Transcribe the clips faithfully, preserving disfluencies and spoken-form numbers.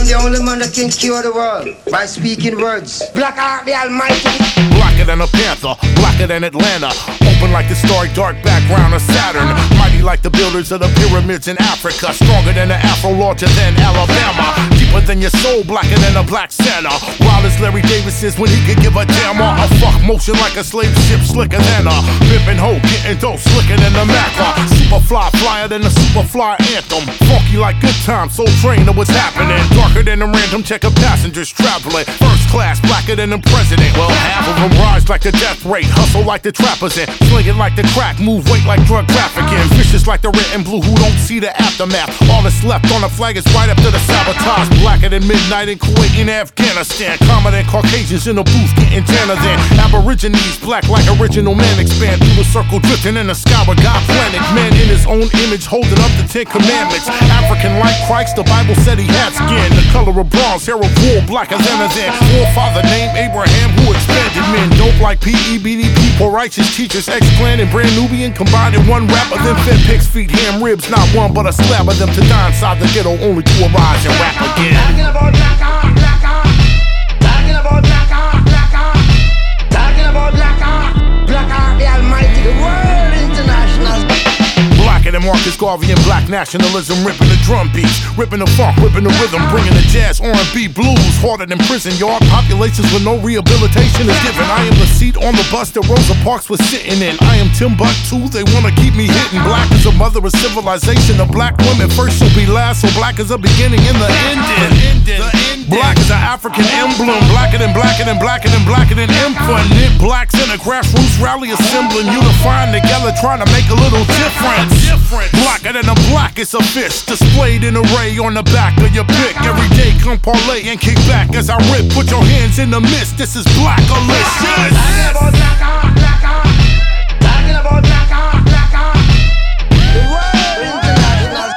the only man that can cure the world by speaking words. Black Art the Almighty. Blacker than a panther, blacker than Atlanta. Open like the starry dark background of Saturn. Mighty like the builders of the pyramids in Africa. Stronger than the Afro, larger than Alabama. Deeper than your soul, blacker than a black Santa. Wild as Larry Davis is when he could give a damn. Or a fuck motion like a slave ship, slicker than a pimpin' hoe, getting dope, slicker than the Maca. Superfly, flyer than the Superfly anthem. Funky like good time, Soul Train know what's happening. Darker than a random check of passengers traveling. First class, blacker than the president. Well, half of them rise like the death rate. Hustle like the trappers in. Sling it like the crack, move weight like drug trafficking. Vicious like the red and blue who don't see the aftermath. All that's left on the flag is right up to the sabotage. Blacker than midnight in Kuwait and Afghanistan. Calmer than Caucasians in the booth getting tanner than Aborigines. Black like original man expand through the circle drifting in the sky with God planet. Man in his own image holding up the Ten Commandments. African like Christ, the Bible said he had skin. The color of bronze, hair of wool, blacker than a than. Forefather named Abraham who expanded men. Dope like P E B D P, poor righteous teachers. X-Clan and Brand Nubian combined in one rapper. Then fed pigs, feet, ham, ribs, not one but a slab of them to die inside the ghetto only to arise and rap again. Talking about Black Art, Black Art. Talking about Black Art, Black Art. Talking about Black Art, Black Art the Almighty, the world international. Blacker than Marcus Garvey and black nationalism. Ripping the drum beats, ripping the funk, ripping the rhythm. Bringing the jazz, R and B, blues. Harder than prison yard populations with no rehabilitation is given. I am the seat on the bus that Rosa Parks was sitting in. I am Timbuktu, they wanna keep me hitting. Black is a mother of civilization. The black women first shall be last. So black is a beginning and the ending. Black is an African emblem. Blacker than blacker than blacker than blacker than infinite. Blacks in a grassroots rally assembling, unifying together, trying to make a little difference. Different. Blacker than a black is a fist displayed in array on the back of your pick. Every day come parlay and kick back as I rip. Put your hands in the mist. This is Blackalicious. Talking about Black Art, Black Art. Talking about Black Art, Black Art. The world international.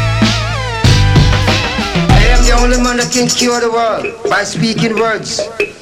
I am the only man that can cure the world by speaking words.